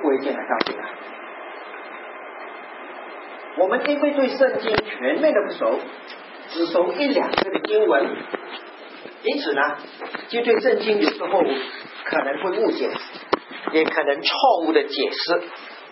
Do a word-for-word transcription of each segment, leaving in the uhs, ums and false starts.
位先来告诉他，我们因为对圣经全面的不熟，只熟一两个的经文，因此呢，就对圣经有时候可能会误解，也可能错误的解释。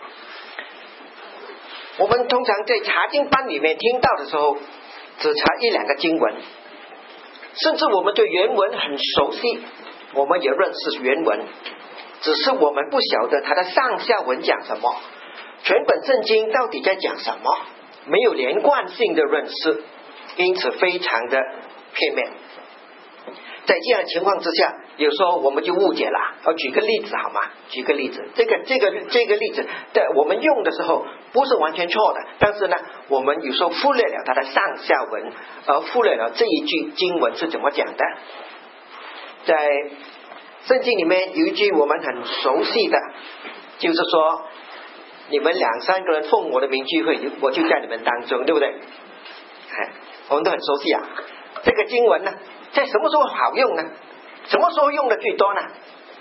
我们通常在查经班里面听到的时候，只查一两个经文，甚至我们对原文很熟悉，我们也认识原文，只是我们不晓得它的上下文讲什么，全本圣经到底在讲什么，没有连贯性的认识，因此非常的片面。在这样的情况之下，有时候我们就误解了。我举个例子好吗？举个例子，这个这个这个例子在我们用的时候不是完全错的，但是呢，我们有时候忽略了它的上下文，而忽略了这一句经文是怎么讲的。在圣经里面有一句我们很熟悉的，就是说你们两三个人奉我的名聚会，我就在你们当中，对不对？哎，我们都很熟悉啊。这个经文呢，在什么时候好用呢？什么时候用的最多呢？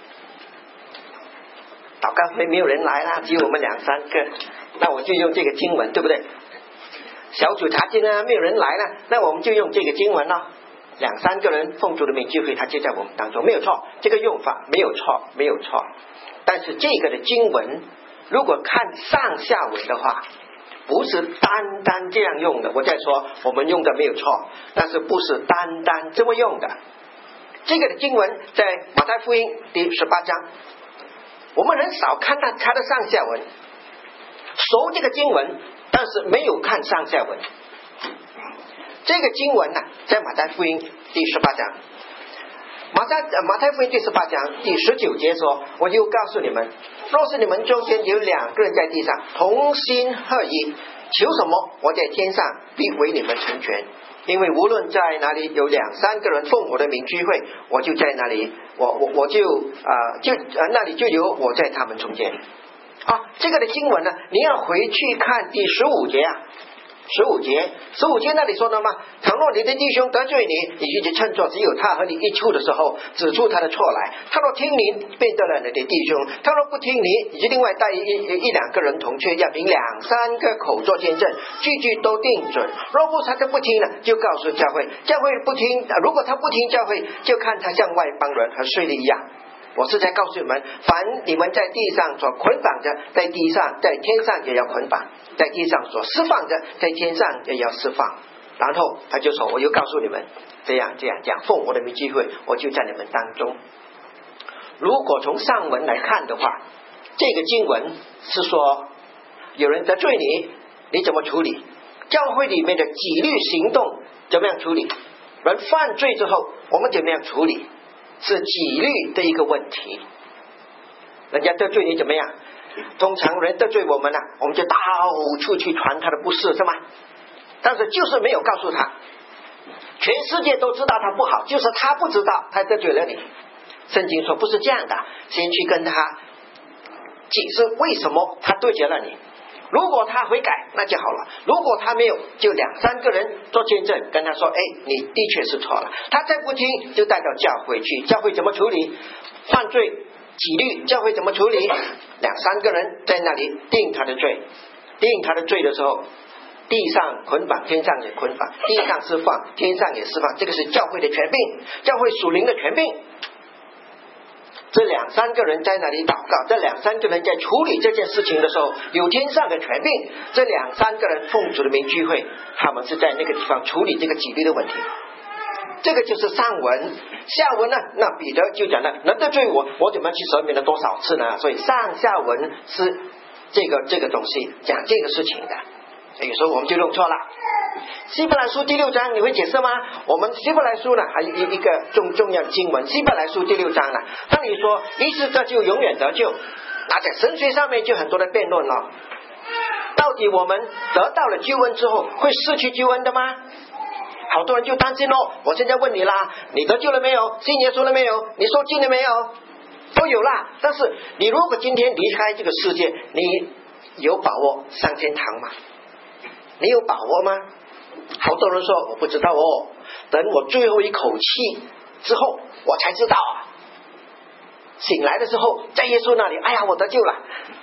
祷告会没有人来啦，只有我们两三个，那我就用这个经文，对不对？小组查经啊，没有人来了，那我们就用这个经文咯。两三个人奉主的名聚会，他就在我们当中，没有错，这个用法没有错，没有错。但是这个的经文，如果看上下文的话，不是单单这样用的。我在说我们用的没有错，但是不是单单这么用的。这个的经文在马太福音第十八章，我们很少看到它的上下文，熟这个经文，但是没有看上下文。这个经文呢，在马太福音第十八章，马太马太福音第十八章第十九节说，我就告诉你们，若是你们中间有两个人在地上同心合意，求什么，我在天上必为你们成全。因为无论在哪里有两三个人奉我的名聚会，我就在那里，我我我就啊、呃、就、呃、那里就有我在他们中间。啊，这个的经文呢，你要回去看第十五节啊。十五节，十五节那里说的吗？倘若你的弟兄得罪你，你就趁作只有他和你一处的时候，指出他的错来。他若听你，便得了你的弟兄；他若不听你，你就另外带一一两个人同去，要凭两三个口做见证，句句都定准。若不他就不听了，就告诉教会，教会不听，如果他不听教会，就看他像外邦人和税吏一样。我是在告诉你们，凡你们在地上所捆绑的，在地上在天上也要捆绑；在地上所释放的，在天上也要释放。然后他就说，我又告诉你们，这样这样讲，奉我的名聚会，我就在你们当中。如果从上文来看的话，这个经文是说有人得罪你，你怎么处理？教会里面的纪律行动怎么样处理？人犯罪之后我们怎么样处理？是纪律的一个问题。人家得罪你怎么样？通常人得罪我们呢、啊，我们就到处去传他的不是，是吗？但是就是没有告诉他，全世界都知道他不好，就是他不知道他得罪了你。圣经说不是这样的，先去跟他解释为什么他对决了你。如果他悔改那就好了，如果他没有，就两三个人做见证跟他说，哎，你的确是错了。他再不听，就带到教会去，教会怎么处理犯罪纪律，教会怎么处理，两三个人在那里定他的罪，定他的罪的时候，地上捆绑，天上也捆绑，地上释放，天上也释放，这个是教会的权柄，教会属灵的权柄。这两三个人在那里祷告，这两三个人在处理这件事情的时候，有天上的权柄。这两三个人奉主的名聚会，他们是在那个地方处理这个纪律的问题。这个就是上文。下文呢，那彼得就讲了，能得罪我，我怎么去赦免了多少次呢？所以上下文是这个这个东西讲这个事情的。有时候我们就弄错了。希伯来书第六章你会解释吗？我们希伯来书呢还有一一个重重要的经文，希伯来书第六章呢，当你说一次得救永远得救，那在神学上面就很多的辩论了。到底我们得到了救恩之后会失去救恩的吗？好多人就担心咯。我现在问你啦，你得救了没有？信耶稣了没有？你受浸了没有？都有啦。但是你如果今天离开这个世界，你有把握上天堂吗？你有把握吗？好多人说我不知道哦，等我最后一口气之后我才知道啊。醒来的时候在耶稣那里，哎呀我得救了。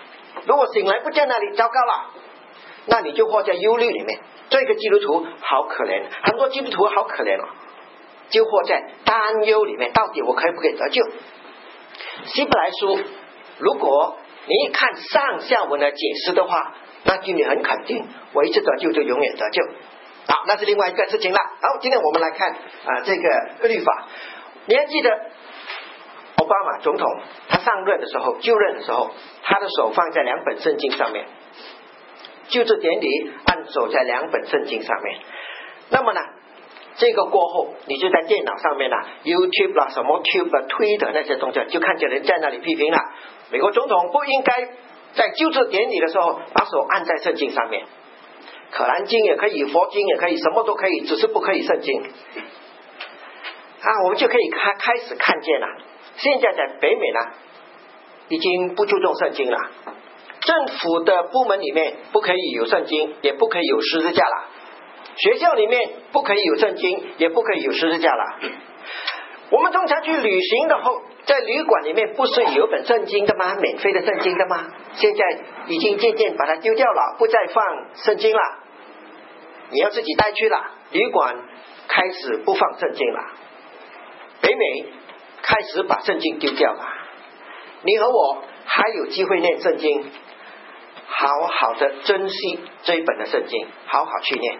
如果醒来不在那里，糟糕了，那你就活在忧虑里面。这个基督徒好可怜，很多基督徒好可怜哦，就活在担忧里面，到底我可不可以得救？希伯来书，如果你一看上下文的解释的话，那就你很肯定，我一次得救就永远得救。好，那是另外一个事情了。好，今天我们来看啊、呃、这个律法。你还记得奥巴马总统他上任的时候，就任的时候，他的手放在两本圣经上面，就职典礼按手在两本圣经上面。那么呢，这个过后，你就在电脑上面啦 ，YouTube 啦、什么 Tube 啦、推的那些东西，就看见人在那里批评了，美国总统不应该在就职典礼的时候把手按在圣经上面。可兰经也可以，佛经也可以，什么都可以，只是不可以圣经。啊，我们就可以开开始看见了，现在在北美呢，已经不注重圣经了。政府的部门里面不可以有圣经，也不可以有十字架了。学校里面不可以有圣经，也不可以有十字架了。我们通常去旅行的后，在旅馆里面不是有本圣经的吗？免费的圣经的吗？现在已经渐渐把它丢掉了，不再放圣经了。你要自己带去了，旅馆开始不放圣经了。北美开始把圣经丢掉了。你和我还有机会念圣经，好好的珍惜这一本的圣经，好好去念。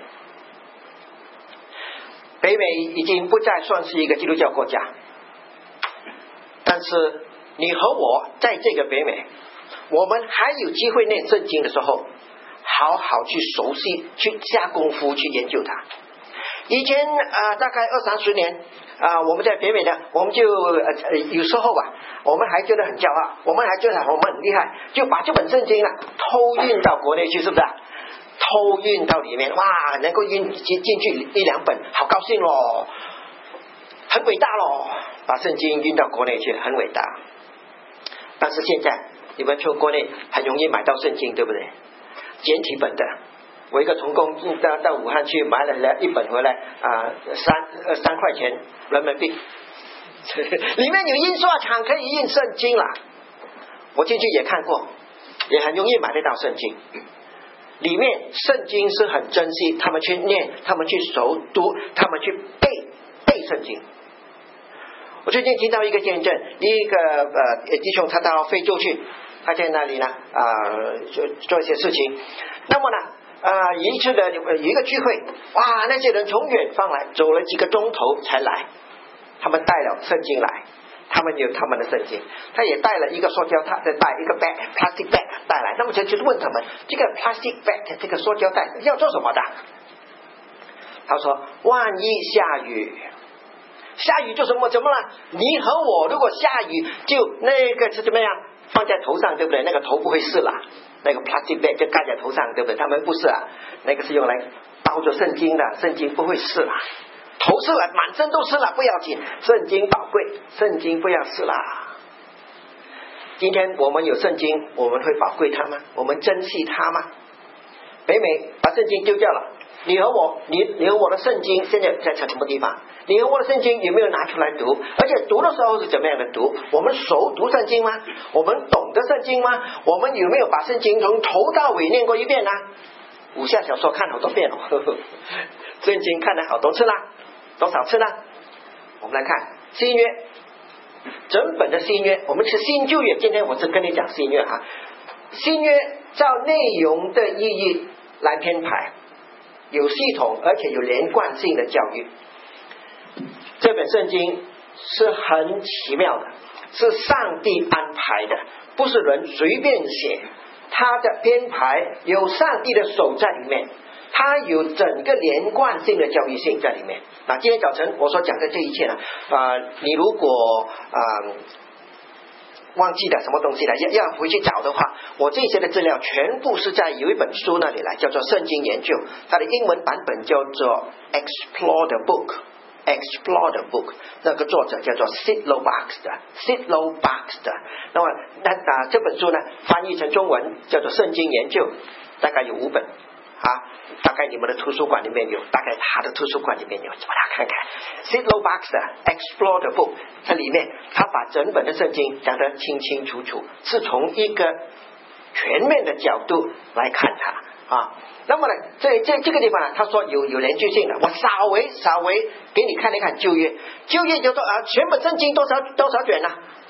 北美已经不再算是一个基督教国家，但是你和我在这个北美，我们还有机会念圣经的时候，好好去熟悉，去下功夫去研究它。以前啊、呃，大概二三十年啊、呃，我们在北美呢，我们就呃有时候啊，我们还觉得很骄傲，我们还觉得我们很厉害，就把这本圣经啊偷运到国内去，是不是、啊？偷运到里面，哇，能够运进进去一两本，好高兴咯，很伟大咯，把圣经运到国内去，很伟大。但是现在你们从国内很容易买到圣经，对不对？简体本的。我一个同工到到武汉去买了一本回来啊、呃，三呃三块钱人民币，里面有印刷厂可以印圣经了。我进去也看过，也很容易买得到圣经。里面圣经是很珍惜，他们去念，他们去熟读，他们去背背圣经。我最近听到一个见证，一个呃弟兄他到非洲去，他在那里呢啊、呃、做做一些事情。那么呢啊、呃、一次的有一个聚会，哇，那些人从远方来，走了几个钟头才来，他们带了圣经来。他们有他们的圣经，他也带了一个塑胶袋，再带一个 bag plastic bag 带来。那么就就是问他们，这个 plastic bag 这个塑胶袋要做什么的？他说：万一下雨，下雨就什么怎么了？你和我如果下雨，就那个是怎么样？放在头上，对不对？那个头不会湿了，那个 plastic bag 就盖在头上，对不对？他们不是啊，那个是用来包着圣经的，圣经不会湿了。头湿了，满身都湿了，不要紧，圣经宝贵，圣经不要湿了。今天我们有圣经，我们会宝贵它吗？我们珍惜它吗？北美把圣经丢掉了，你和我，你你和我的圣经现在在什么地方？你和我的圣经有没有拿出来读？而且读的时候是怎么样的读？我们熟读圣经吗？我们懂得圣经吗？我们有没有把圣经从头到尾念过一遍呢？武侠小说看好多遍了、哦，圣经看了好多次啦。多少次呢？我们来看新约，整本的新约，我们是新旧约。今天我是跟你讲新约哈，新约照内容的意义来编排，有系统而且有连贯性的教育。这本圣经是很奇妙的，是上帝安排的，不是人随便写，它的编排有上帝的手在里面。它有整个连贯性的教育性在里面。那今天早晨我所讲的这一切呢，啊、呃，你如果啊、呃、忘记了什么东西了，要要回去找的话，我这些的资料全部是在有一本书那里来，叫做《圣经研究》，它的英文版本叫做 Explore the Book。Explore the Book， 那个作者叫做 Sid Low Baxter，Sid Low Baxter。那么那啊这本书呢，翻译成中文叫做《圣经研究》，大概有五本。啊，大概你们的图书馆里面有，大概他的图书馆里面有，把它看看。Sid Low Baxter Explore the Book， 这里面他把整本的圣经讲得清清楚楚，是从一个全面的角度来看它啊。那么呢，这这这个地方呢，他说有有连续性的，我稍微稍微给你看一看旧约，旧约就说啊，全本圣经多少多少卷呢？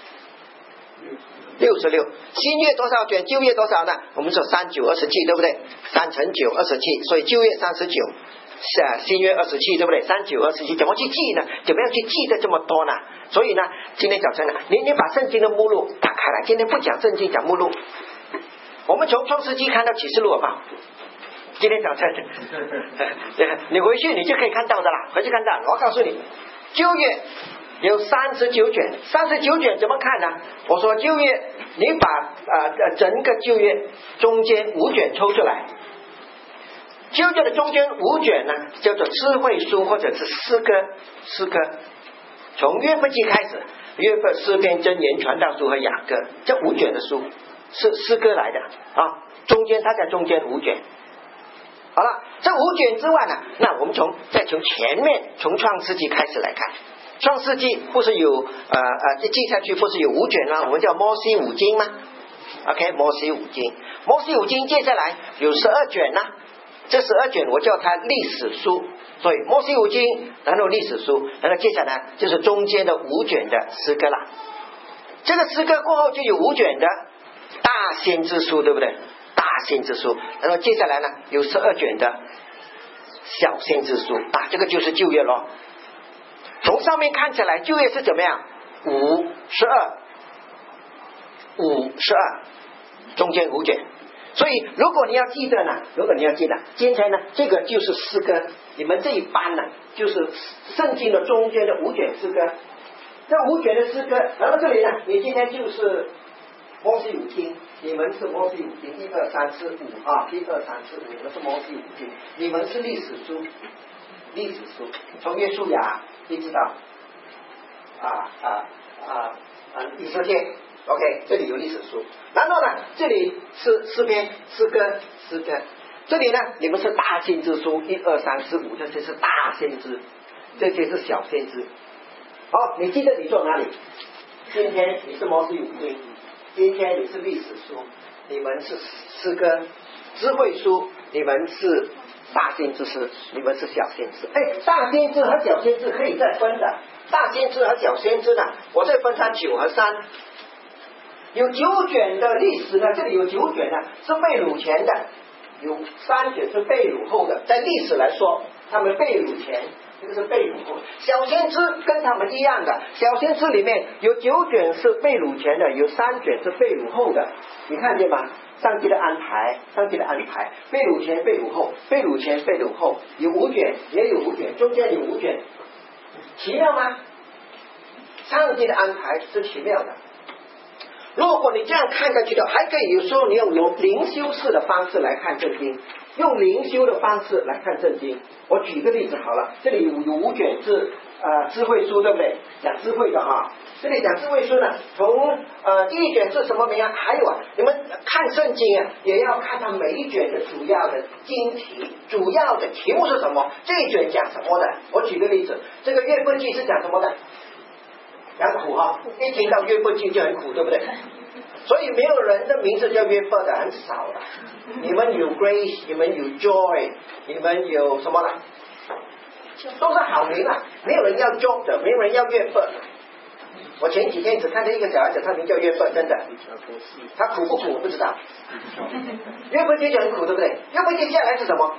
六十六，新约多少卷？旧约多少呢？我们说三九二十七，对不对？三乘九二十七，所以旧约三十九，是啊，新约二十七，对不对？三九二十七，怎么去记呢？怎么样去记得这么多呢？所以呢，今天早晨呢，你你把圣经的目录打开来，今天不讲圣经，讲目录。我们从创世纪看到启示录吧。今天早晨，你回去你就可以看到的啦，回去看到。我告诉你，旧约有三十九卷，三十九卷怎么看呢？我说旧约，你把呃整个旧约中间五卷抽出来，旧约的中间五卷呢，叫做智慧书或者是诗歌，诗歌。从约伯记开始，约伯、诗篇、箴言、传道书和雅歌，这五卷的书是诗歌来的啊。中间它在中间五卷。好了，这五卷之外呢，那我们从再从前面从创世纪开始来看。创世纪不是有呃呃记下去不是有五卷吗？我们叫摩西五经吗 ？OK， 摩西五经，摩西五经接下来有十二卷呢。这十二卷我叫它历史书，所以摩西五经，然后历史书，然后接下来就是中间的五卷的诗歌啦。这个诗歌过后就有五卷的大先知书，对不对？大先知书，然后接下来呢有十二卷的小先知书啊，这个就是旧约咯。从上面看起来，旧约是怎么样？五十二，五十二，中间五卷。所以，如果你要记得呢，如果你要记得，今天呢，这个就是诗歌，你们这一班呢，就是圣经的中间的五卷诗歌。这五卷的诗歌，然后这里呢，你今天就是摩西五经，你们是摩西五经，一二三四五啊，一二三四五，你们是摩西五经，你们是历史书，历史书，从约书亚一直到啊啊啊啊以色列 ，OK， 这里有历史书，然后呢，这里是诗篇、诗歌、诗歌，这里呢，你们是大先知书，一二三四五，这些是大先知，这些是小先知。好，你记得你坐哪里？今天你是摩西五经，今天你是历史书，你们是诗歌、智慧书，你们是大先知书，你们是小先知。哎，大先知和小先知可以再分的，大先知和小先知呢，我再分它九和三。有九卷的历史呢，这里有九卷呢，是被掳前的，有三卷是被掳后的。在历史来说，他们被掳前，这个是被掳后。小先知跟他们一样的，小先知里面有九卷是被掳前的，有三卷是被掳后的。你看见吗？上帝的安排，上帝的安排，被掳前、被掳后，被掳前、被掳后，有五卷，也有五卷，中间有五卷，奇妙吗？上帝的安排是奇妙的。如果你这样看下去的，还可以有时候你用用灵修式的方式来看圣经，用灵修的方式来看圣经。我举个例子好了，这里有有五卷是呃智慧书，对不对？讲智慧的哈。这里讲智慧书呢，从呃第一卷是什么名啊？还有啊，你们看圣经啊，也要看它每一卷的主要的经题，主要的题目是什么？这一卷讲什么的？我举个例子，这个约伯记是讲什么的？讲苦哈，一听到约伯记就很苦，对不对？所以没有人的名字叫约伯的，很少的。你们有 grace， 你们有 joy， 你们有什么呢？都是好名啊，没有人要 job 的，没有人要约伯的。我前几天只看到一个小孩子，他名叫约伯，真的，他苦不苦我不知道。约伯记就很苦，对不对？约伯记下来是什么？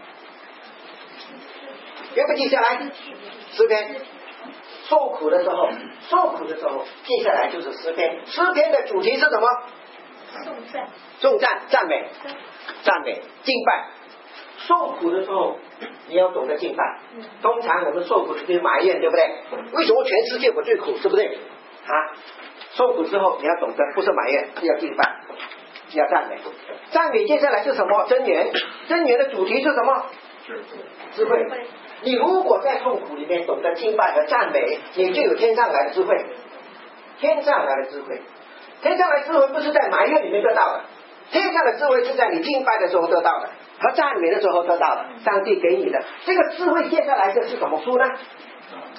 约伯记下来诗篇。受苦的时候，受苦的时候，接下来就是诗篇。诗篇的主题是什么？ 颂赞， 颂赞、赞美、赞美、敬拜。受苦的时候，你要懂得敬拜。通常我们受苦就是埋怨，对不对？为什么全世界我最苦，对不对？啊，受苦之后你要懂得，不是埋怨，要敬拜，要赞美。赞美接下来是什么？真言。真言的主题是什么？智慧。你如果在痛苦里面懂得敬拜和赞美，你就有天上来的智慧。天上来的智慧，天上来的智慧不是在埋怨里面得到的，天上的智慧是在你敬拜的时候得到的，和赞美的时候得到的，上帝给你的。这个智慧接下来的是什么书呢？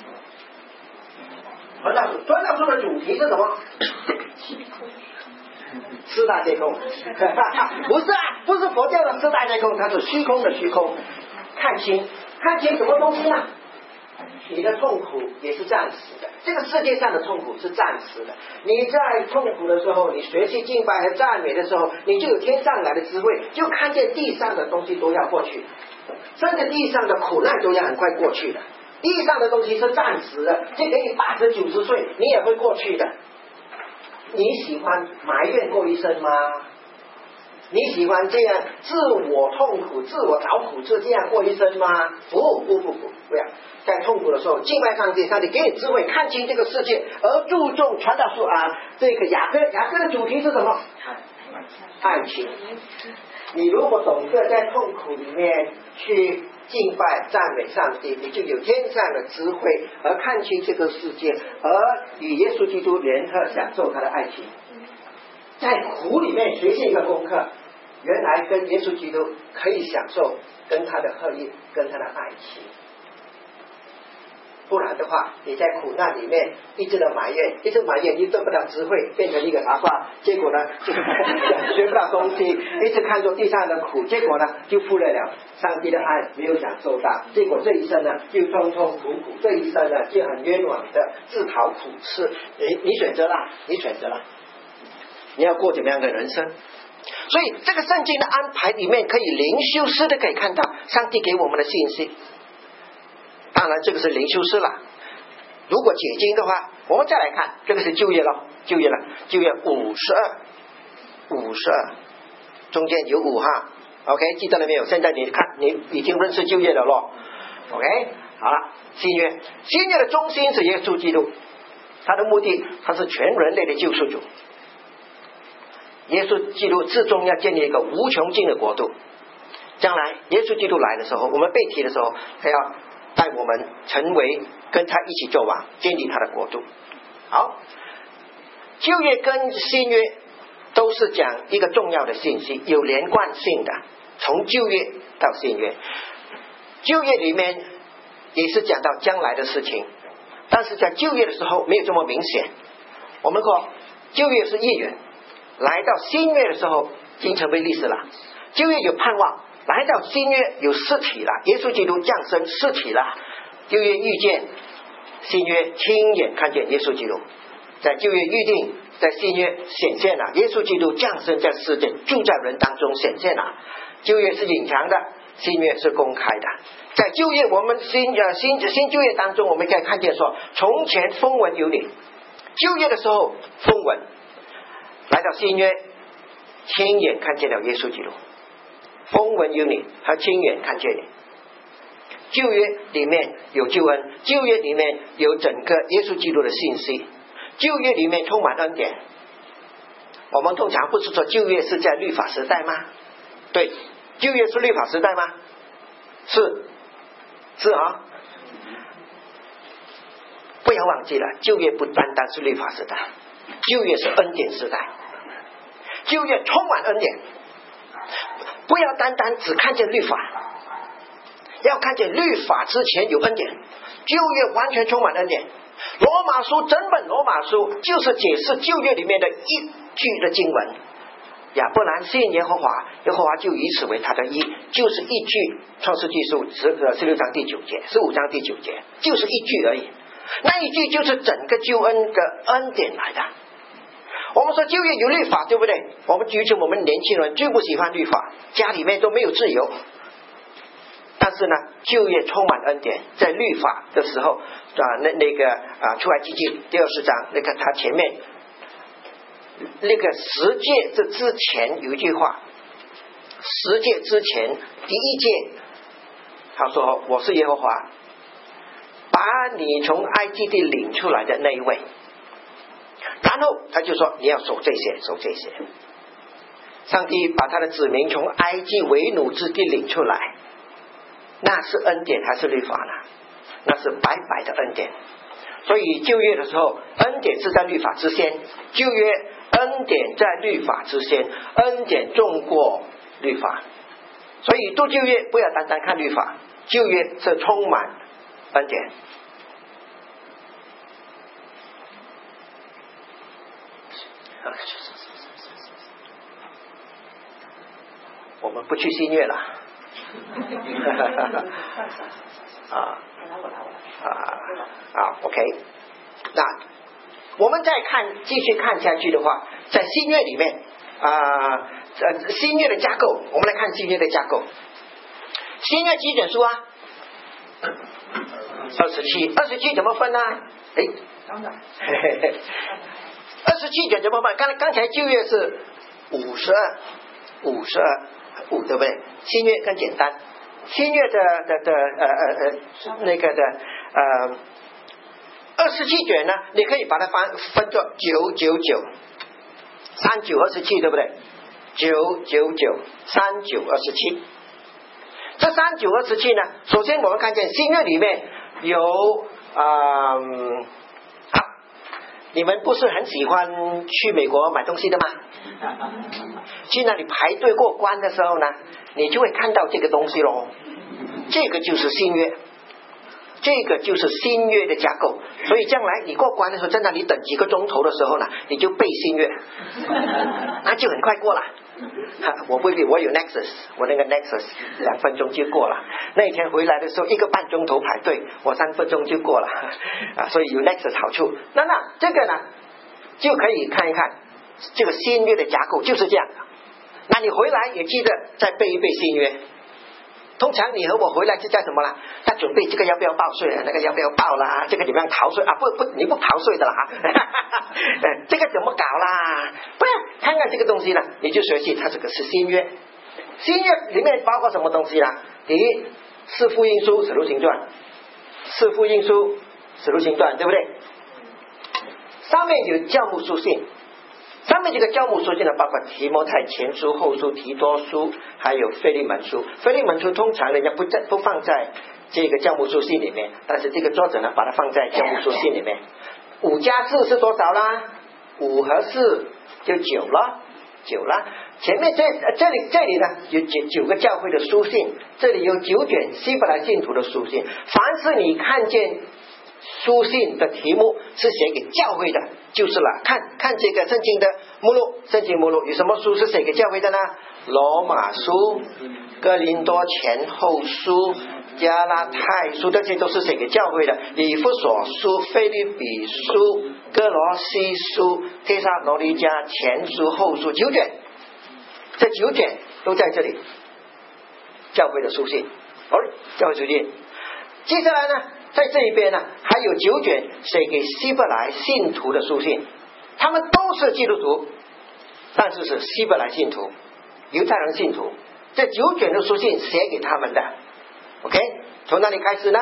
传道书。传道书的主题是什么？ 四大皆空，不是啊，不是佛教的四大皆空，它是虚空的虚空。看清，看清什么东西呢？你的痛苦也是暂时的，这个世界上的痛苦是暂时的。你在痛苦的时候，你学习敬拜和赞美的时候，你就有天上来的智慧，就看见地上的东西都要过去，甚至地上的苦难都要很快过去的。地上的东西是暂时的，就给你八十九十岁，你也会过去的。你喜欢埋怨过一生吗？你喜欢这样自我痛苦、自我找苦处这样过一生吗？不不不不，不要。在痛苦的时候敬拜上帝，上帝给你智慧，看清这个世界，而注重传道书啊。这个雅各，雅各的主题是什么？爱情。你如果懂得在痛苦里面去敬拜赞美上帝，你就有天上的智慧，而看清这个世界，而与耶稣基督联合享受他的爱情。在苦里面学习一个功课，原来跟耶稣基督可以享受跟他的合一，跟他的爱情。不然的话，你在苦难里面一直的埋怨，一直埋怨，你得不到智慧，变成一个傻瓜，结果呢就学不到东西，一直看着地上的苦，结果呢就忽略了上帝的爱，没有享受到，结果这一生呢就痛痛苦苦，这一生呢就很冤枉的自讨苦吃。你你选择了，你选择了，你要过怎么样的人生？所以这个圣经的安排里面，可以灵修式的可以看到上帝给我们的信息。当然这个是灵修式了。如果解经的话，我们再来看，这个是旧约了，旧约了，旧约五十二，五十二，中间有五哈 ，OK， 记得了没有？现在你看，你已经认识旧约了咯 ，OK， 好了，新约，新约的中心是耶稣基督，他的目的，他是全人类的救赎主。耶稣基督最终要建立一个无穷尽的国度。将来耶稣基督来的时候，我们被提的时候，他要带我们成为跟他一起做王，建立他的国度。好，旧约跟新约都是讲一个重要的信息，有连贯性的，从旧约到新约。旧约里面也是讲到将来的事情，但是在旧约的时候没有这么明显。我们说旧约是预言，来到新约的时候已经成为历史了。旧约有盼望，来到新约有实体了，耶稣基督降生实体了。旧约遇见，新约亲眼看见耶稣基督，在旧约预定，在新约显现了，耶稣基督降生在世界，住在人当中显现了。旧约是隐藏的，新约是公开的。在旧约我们新呃新新旧约当中，我们可以看见说，从前风闻有你，旧约的时候风闻，来到新约亲眼看见了耶稣基督，风闻有你，他亲眼看见你。旧约里面有救恩，旧约里面有整个耶稣基督的信息，旧约里面充满恩典。我们通常不是说旧约是在律法时代吗？对，旧约是律法时代吗？是，是啊。不要忘记了，旧约不单单是律法时代，旧约是恩典时代，旧约充满恩典。不要单单只看见律法，要看见律法之前有恩典，旧约完全充满恩典。罗马书，整本罗马书就是解释旧约里面的一句的经文，亚伯兰信耶和华，耶和华就以此为他的义，就是一句。创世纪十十六章第九节，十五章第九节，就是一句而已。那一句就是整个救恩的恩典来的。我们说旧约有律法，对不对？我们尤其我们年轻人最不喜欢律法，家里面都没有自由。但是呢，旧约充满恩典，在律法的时候啊，那那个啊，出埃及记第二十章，那个他前面那个十诫这之前有一句话，十诫之前第一诫，他说我是耶和华，把你从埃及地领出来的那一位。然后他就说你要守这些，守这些。上帝把他的子民从埃及为奴之地领出来，那是恩典还是律法呢？那是白白的恩典。所以旧约的时候，恩典是在律法之先，旧约恩典在律法之先，恩典重过律法。所以读旧约不要单单看律法，旧约是充满恩典。 我们不去新约了。啊啊啊 ，OK， 那我们再看继续看下去的话，在新约里面啊，呃，新约的架构，我们来看新约的架构。新约几卷书啊？二十七，二十七怎么分呢？哎，二十七卷怎么分？刚才刚才旧约是五十二，五十二五，对不对？新约更简单，新约的的的呃呃呃那个的呃二十七卷呢，你可以把它分分作九九九，三九二十七，对不对？九九九，三九二十七。这三九二十七呢，首先我们看见新约里面有啊、嗯，好，你们不是很喜欢去美国买东西的吗？去那里排队过关的时候呢，你就会看到这个东西咯。这个就是新约，这个就是新约的架构。所以将来你过关的时候，在那里等几个钟头的时候呢，你就背新约，那就很快过了。我不我有 Nexus， 我那个 Nexus 两分钟就过了。那天回来的时候一个半钟头排队，我三分钟就过了啊，所以有 Nexus 好处。那那这个呢，就可以看一看这个新约的架构就是这样的。那你回来也记得再背一背新约。通常你和我回来就叫什么啦？他准备这个要不要报税啊？那个要不要报啦？这个怎么样逃税啊？不不，你不逃税的啦哈！这个怎么搞啦？不是，看看这个东西呢，你就学习它这个是新约。新约里面包括什么东西啦？第一，四福音书、使徒行传，四福音书、使徒行传，对不对？上面有教牧书信。上面这个教牧书信呢，包括提摩太前书、后书、提多书，还有腓利门书。腓利门书通常人家不在不放在这个教牧书信里面，但是这个作者呢，把它放在教牧书信里面。五加四是多少啦？五和四就九了，九了。前面这这里这里呢有九九个教会的书信，这里有九卷希伯来信徒的书信。凡是你看见书信的题目是写给教会的，就是了。看看这个圣经的目录，圣经目录有什么书是写给教会的呢？罗马书、哥林多前后书、加拉太书，这些都是写给教会的。以弗所书、腓立比书、哥罗西书、帖撒罗尼迦前书、后书，九卷，这九卷都在这里。教会的书信，哦，教会书信。接下来呢，在这一边呢，还有九卷写给希伯来信徒的书信，他们都是基督徒，但是是希伯来信徒、犹太人信徒。这九卷的书信写给他们的 ，OK， 从哪里开始呢？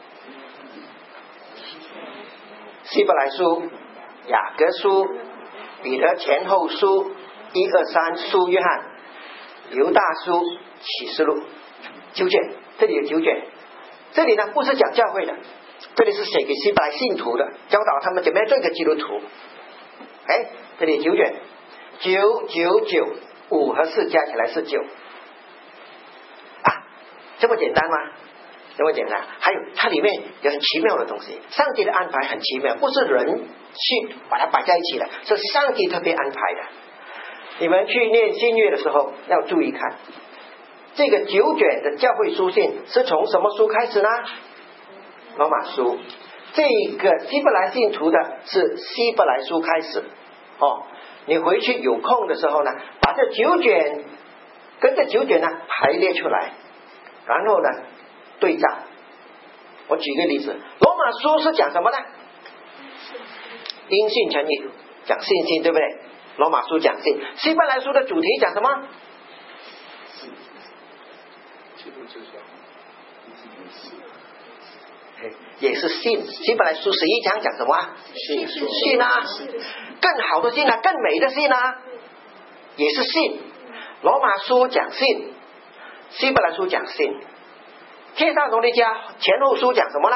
希伯来书、雅各书、彼得前后书、一二三书约翰、犹大书、启示录，九卷，这里有九卷。这里呢不是讲教会的，这里是写给希伯来信徒的，教导他们怎么样做一个基督徒。哎，这里九卷，九九九，五和四加起来是九啊，这么简单吗？这么简单。还有它里面有很奇妙的东西，上帝的安排很奇妙，不是人去把它摆在一起的，是上帝特别安排的。你们去念新约的时候要注意看。这个九卷的教会书信是从什么书开始呢？罗马书。这个希伯来信徒的是希伯来书开始。哦，你回去有空的时候呢，把这九卷跟这九卷呢排列出来，然后呢对照。我举个例子，罗马书是讲什么呢？因信称义，讲信心，对不对？罗马书讲信。希伯来书的主题讲什么？也是信。希伯来书十一章讲什么？信信啊，更好的信啊，更美的信啊，也是信。罗马书讲信，希伯来书讲信。帖撒罗尼迦前后书讲什么呢？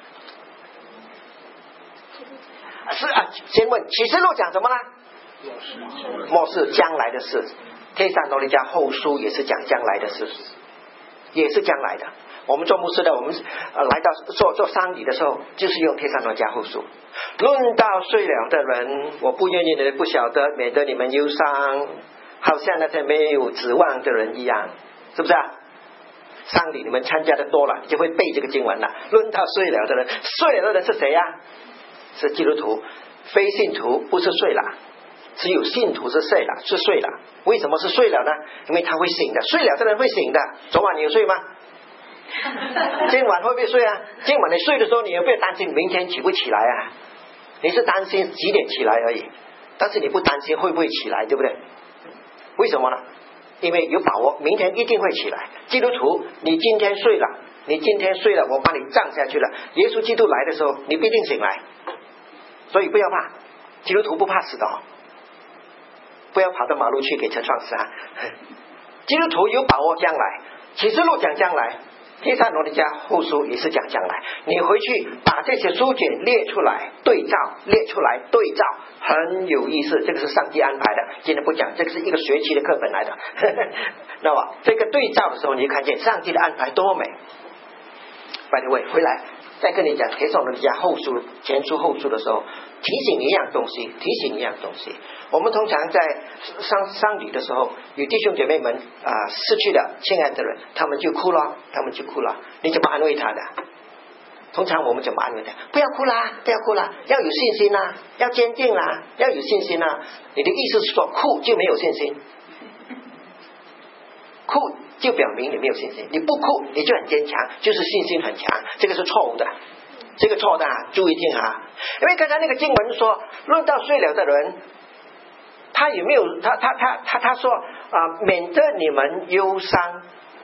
是啊，先问启示录讲什么呢？末世将来的事。帖撒罗尼迦后书也是讲将来的事，也是将来的。我们做牧师的，我们呃来到做做丧礼的时候，就是用帖撒罗尼迦后书。论到睡了的人，我不愿意你们不晓得，免得你们忧伤。 好像那些没有指望的人一样，是不是啊？丧礼你们参加的多了，你就会背这个经文了。论到睡了的人，睡了的人是谁呀、啊？是基督徒，非信徒不是睡了，只有信徒是睡了，是睡了。为什么是睡了呢？因为他会醒的，睡了的人会醒的。昨晚你有睡吗？今晚会不会睡啊？今晚你睡的时候，你有没有担心明天起不起来啊？你是担心几点起来而已，但是你不担心会不会起来，对不对？为什么呢？因为有把握明天一定会起来。基督徒，你今天睡了，你今天睡了，我把你葬下去了，耶稣基督来的时候你必定醒来。所以不要怕，基督徒不怕死的哦，不要跑到马路去给车撞死啊！基督徒有把握将来，启示录讲将来，帖撒罗尼迦后书也是讲将来。你回去把这些书卷列出来对照，列出来对照，很有意思。这个是上帝安排的，今天不讲，这个是一个学期的课本来的。那么这个对照的时候，你就看见上帝的安排多美。By the way， 回来再跟你讲帖撒罗尼迦后书、前书、后书的时候，提醒一样东西，提醒一样东西。我们通常在丧丧礼的时候，有弟兄姐妹们啊、呃、失去了亲爱的人，他们就哭了，他们就哭了。你怎么安慰他的？通常我们怎么安慰他？不要哭啦，不要哭啦，要有信心啦，要坚定啦，要有信心啦。你的意思是说，哭就没有信心？哭就表明你没有信心，你不哭你就很坚强，就是信心很强，这个是错误的，这个错的、啊，注意听啊！因为刚才那个经文说，论到睡了的人，他有没有他他他他他说啊、呃，免得你们忧伤，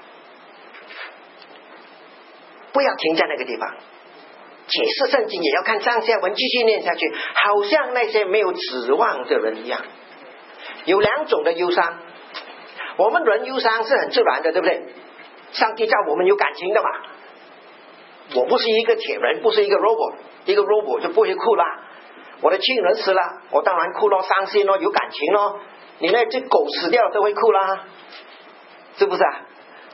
不要停在那个地方。解释圣经也要看上下文，继续念下去，好像那些没有指望的人一样。有两种的忧伤，我们人忧伤是很自然的，对不对？上帝叫我们有感情的嘛。我不是一个铁人，不是一个 robot， 一个 robot 就不会哭啦。我的亲人死了，我当然哭咯，伤心咯，有感情咯。你那只狗死掉都会哭啦，是不是啊？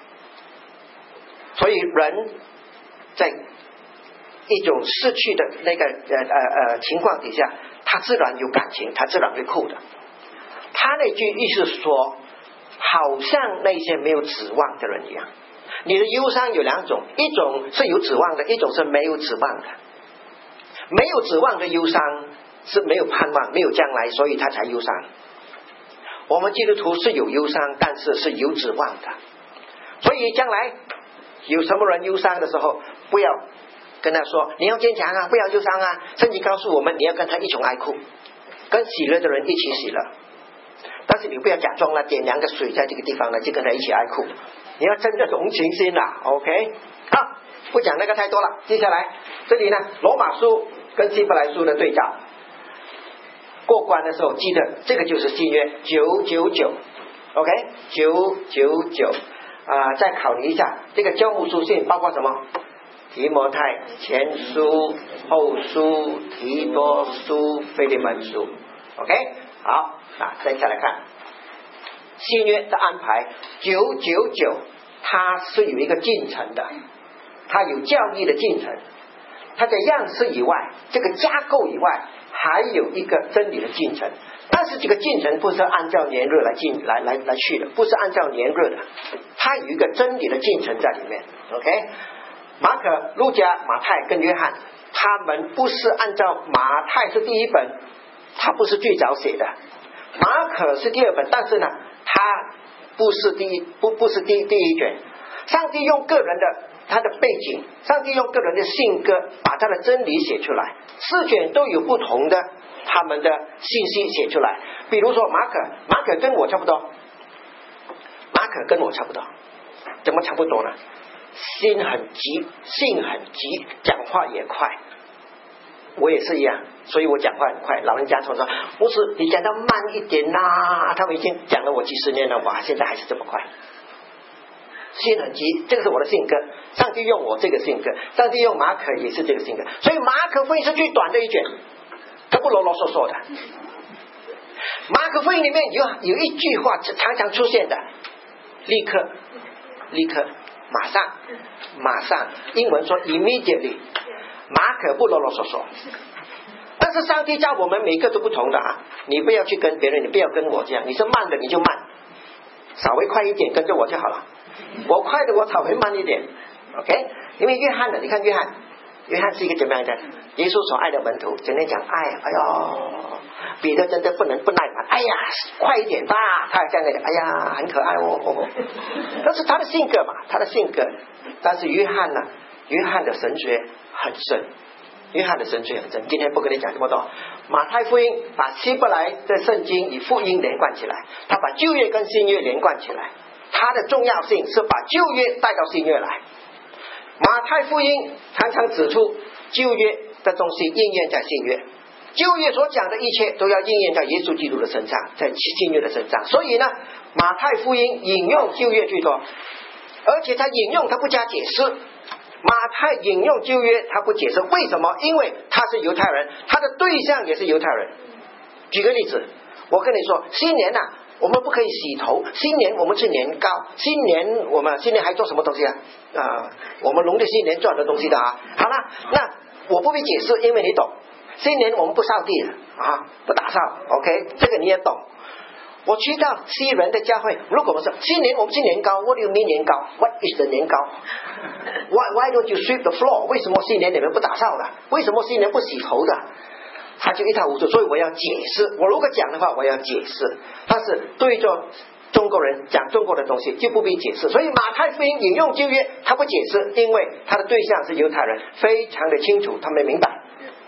所以人在一种失去的那个呃呃呃情况底下，他自然有感情，他自然会哭的。他那句意思是说，好像那些没有指望的人一样。你的忧伤有两种，一种是有指望的，一种是没有指望的。没有指望的忧伤是没有盼望，没有将来，所以他才忧伤。我们基督徒是有忧伤，但是是有指望的。所以将来有什么人忧伤的时候，不要跟他说你要坚强啊，不要忧伤啊。圣经告诉我们，你要跟他一同哀哭，跟喜乐的人一起喜乐。但是你不要假装了，点两个水在这个地方呢，就跟他一起哀哭。你要真的同情心啦 ，OK？ 好，不讲那个太多了。接下来这里呢，罗马书跟希伯来书的对照，过关的时候记得这个就是新约九九九 ，OK？ 九九九啊，再考虑一下这个交付书信包括什么？提摩太前书、后书、提多书、腓利门书 ，OK？ 好，那再下来看新约的安排，九九九它是有一个进程的，它有教义的进程，它在样式以外，这个架构以外，还有一个真理的进程。但是这个进程不是按照年日来进来来来去的，不是按照年日的，它有一个真理的进程在里面。OK， 马可、路加、马太跟约翰，他们不是按照马太是第一本，他不是最早写的，马可是第二本，但是呢，他不是第一不不是第第一卷。上帝用个人的他的背景，上帝用个人的性格把他的真理写出来，四卷都有不同的他们的信息写出来。比如说马可，马可跟我差不多，马可跟我差不多，怎么差不多呢？心很急，性很急，讲话也快。我也是一样，所以我讲话很快。老人家常说，不是你讲到慢一点啦，他们已经讲了我几十年了，哇，现在还是这么快。心很急，这个是我的性格。上帝用我这个性格，上帝用马可也是这个性格，所以马可福音是最短的一卷，它不啰啰嗦嗦的。马可福音里面有有一句话常常出现的，立刻，立刻，马上，马上，英文说 immediately。马可不啰啰嗦嗦，但是上帝教我们每个都不同的啊！你不要去跟别人，你不要跟我这样，你是慢的你就慢， 稍微快一点跟着我就好了，我快的我稍微慢一点 OK。 因为约翰呢，你看约翰约翰是一个怎么样的耶稣所爱的门徒，整天讲爱，哎呦彼得真的不能不耐烦，哎呀快一点吧，他这样的，哎呀很可爱哦，哦这是他的性格嘛，他的性格。但是约翰呢，约翰的神学很深，约翰的神学很深，今天不跟你讲这么多。马太福音把希伯来的圣经与福音连贯起来，他把旧约跟新约连贯起来，它的重要性是把旧约带到新约来。马太福音常常指出旧约的东西应验在新约，旧约所讲的一切都要应验在耶稣基督的身上，在新约的身上。所以呢，马太福音引用旧约最多，而且他引用他不加解释。马太引用旧约他不解释，为什么？因为他是犹太人，他的对象也是犹太人。举个例子，我跟你说，新年啊我们不可以洗头，新年我们吃年糕，新年我们新年还做什么东西啊？啊、呃，我们农历新年做的东西的啊。好了，那我不必解释，因为你懂。新年我们不扫地啊，不打扫 ，OK， 这个你也懂。我去到西人的教会，如果我们说新年我们吃年糕 ，What do you mean 年糕 ？What is the 年糕 ？Why Why don't you sweep the floor？ 为什么新年你们不打扫的？为什么新年不洗头的？他就一塌糊涂，所以我要解释。我如果讲的话，我要解释。但是对着中国人讲中国的东西就不必解释。所以马太福音引用旧约，他不解释，因为他的对象是犹太人，非常的清楚，他们明白。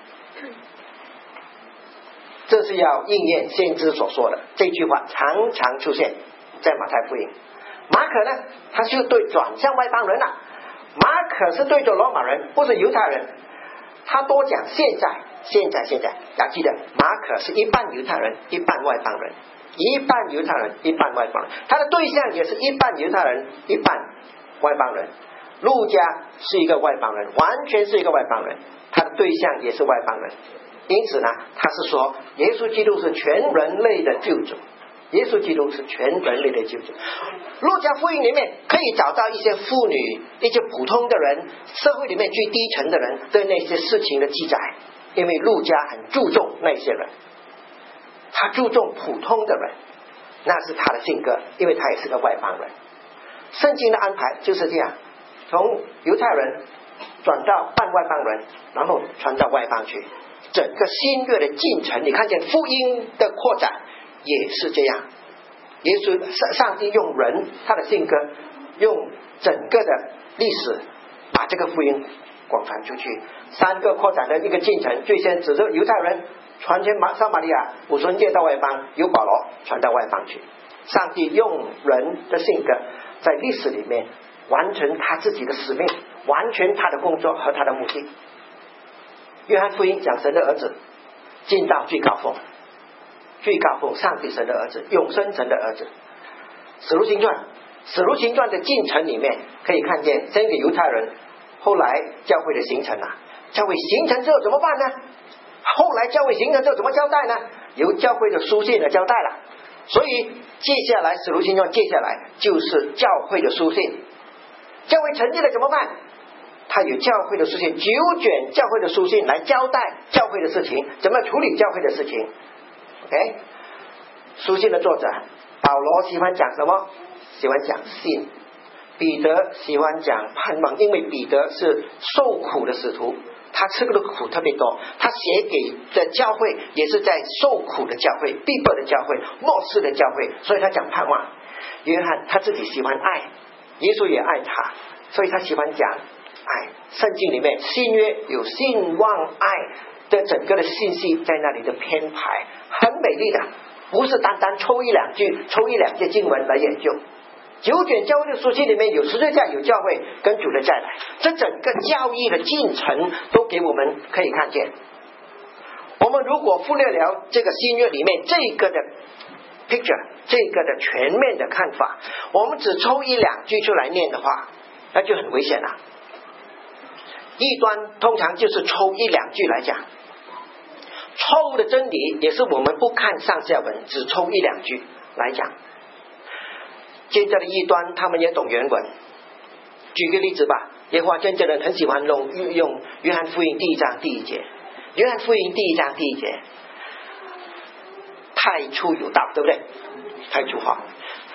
这是要应验先知所说的，这句话常常出现在马太福音。马可呢，他就对转向外邦人了、啊。马可是对着罗马人，不是犹太人。他多讲现在，现在，现在。要记得，马可是一半犹太人，一半外邦人，一半犹太人，一半外邦人。他的对象也是一半犹太人，一半外邦人。路加是一个外邦人，完全是一个外邦人，他的对象也是外邦人。因此呢，他是说耶稣基督是全人类的救主，耶稣基督是全人类的救主。路加福音里面可以找到一些妇女，一些普通的人，社会里面最低层的人对那些事情的记载，因为路加很注重那些人，他注重普通的人，那是他的性格，因为他也是个外邦人。圣经的安排就是这样，从犹太人转到半外邦人，然后传到外邦去。整个新约的进程，你看见福音的扩展也是这样。耶稣上帝用人他的性格，用整个的历史把这个福音广传出去。三个扩展的一个进程，最先指着犹太人传全撒玛利亚，五旬节到外邦，由保罗传到外邦去。上帝用人的性格在历史里面完成他自己的使命，完全他的工作和他的目的。约翰福音讲神的儿子进到最高峰，最高峰上帝神的儿子，永生神的儿子。使徒行传使徒行传的进程里面可以看见，先给犹太人，后来教会的形成啊，教会形成之后怎么办呢？后来教会形成之后怎么交代呢？由教会的书信来交代了。所以接下来使徒行传接下来就是教会的书信。教会成立了怎么办？他有教会的书信，九卷教会的书信来交代教会的事情，怎么处理教会的事情。 OK， 书信的作者保罗喜欢讲什么？喜欢讲信。彼得喜欢讲盼望，因为彼得是受苦的使徒，他吃的苦特别多，他写给的教会也是在受苦的教会，逼迫的教会，末世的教会，所以他讲盼望。约翰他自己喜欢爱，耶稣也爱他，所以他喜欢讲爱。圣经里面新约有信望爱的整个的信息在那里的编排，很美丽的，不是单单抽一两句抽一两节经文来研究。九卷教会的书信里面有十字架，有教会跟主的再来，这整个教义的进程都给我们可以看见。我们如果忽略了这个新约里面这个的 picture， 这个的全面的看法，我们只抽一两句出来念的话，那就很危险了。异端通常就是抽一两句来讲，错误的真理也是我们不看上下文，只抽一两句来讲。现在的异端他们也懂原文。举个例子吧，耶和华见证人很喜欢用用约翰福音第一章第一节，约翰福音第一章第一节，太初有道，对不对？太初哈，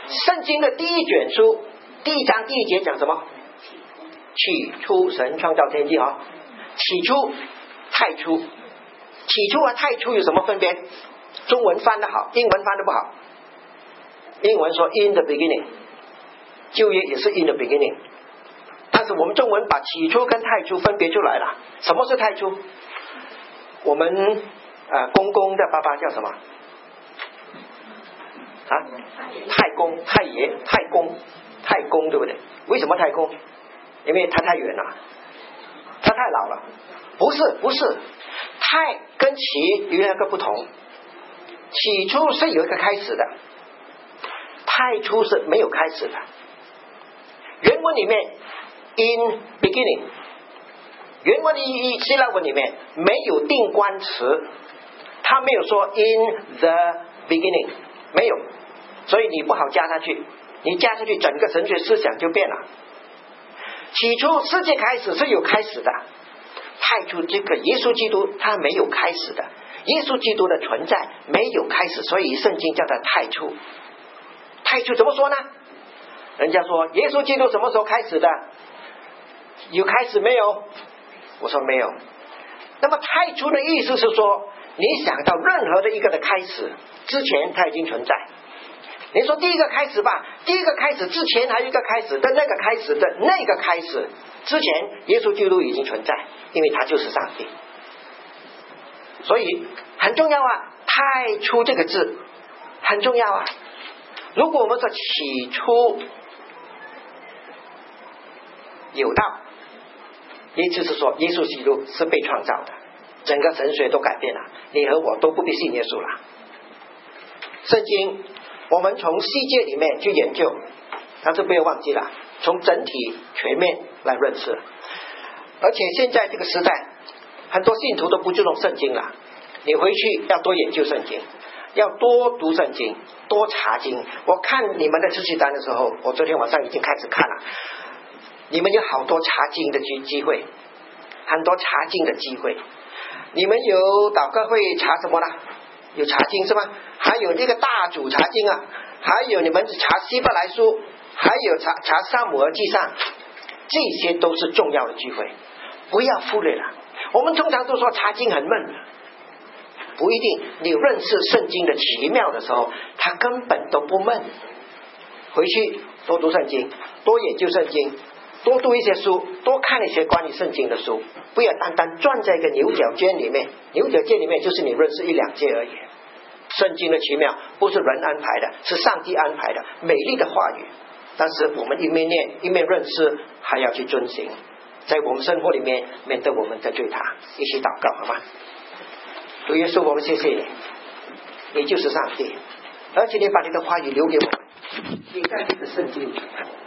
圣经的第一卷书第一章第一节讲什么？起初神创造天地啊，起初太初，起初和太初有什么分别？中文翻得好，英文翻得不好。英文说 in the beginning， 旧约也是 in the beginning， 但是我们中文把起初跟太初分别出来了。什么是太初？我们呃公公的爸爸叫什么啊？太公、太爷、太公、太公，对不对？为什么太公？因为他太远了，他太老了。不是不是，太跟起有一个不同。起初是有一个开始的，太初是没有开始的。原文里面 in beginning， 原文的希腊文里面没有定冠词，他没有说 in the beginning， 没有，所以你不好加上去，你加上去整个神学思想就变了。起初世界开始是有开始的，太初这个耶稣基督他没有开始的，耶稣基督的存在没有开始，所以圣经叫他太初。太初怎么说呢？人家说耶稣基督什么时候开始的？有开始没有？我说没有。那么太初的意思是说，你想到任何的一个的开始之前他已经存在。你说第一个开始吧，第一个开始之前还有一个开始的那个开始的那个开始之前，耶稣基督已经存在，因为他就是上帝。所以很重要啊，太初这个字很重要啊。如果我们说起初有道，也就是说耶稣基督是被创造的，整个神学都改变了，你和我都不必信耶稣了。圣经我们从细节里面去研究，但是不要忘记了从整体全面来认识。而且现在这个时代很多信徒都不注重圣经了，你回去要多研究圣经，要多读圣经，多查经。我看你们的知识单的时候，我昨天晚上已经开始看了，你们有好多查经的机机会，很多查经的机会。你们有祷告会查什么呢？有查经是吗？还有这个大主查经啊，还有你们查希伯来书，还有查查撒母耳记上，这些都是重要的机会，不要忽略了。我们通常都说查经很闷，不一定。你认识圣经的奇妙的时候，它根本都不闷。回去多读圣经，多研究圣经，多读一些书，多看一些关于圣经的书，不要单单转在一个牛角尖里面。牛角尖里面就是你认识一两节而已。圣经的奇妙不是人安排的，是上帝安排的美丽的话语。但是我们一面念一面认识，还要去遵行，在我们生活里面免得我们得罪他。一起祷告好吗？主耶稣，我们谢谢你，你就是上帝，而且你把你的话语留给我们，你在你的圣经里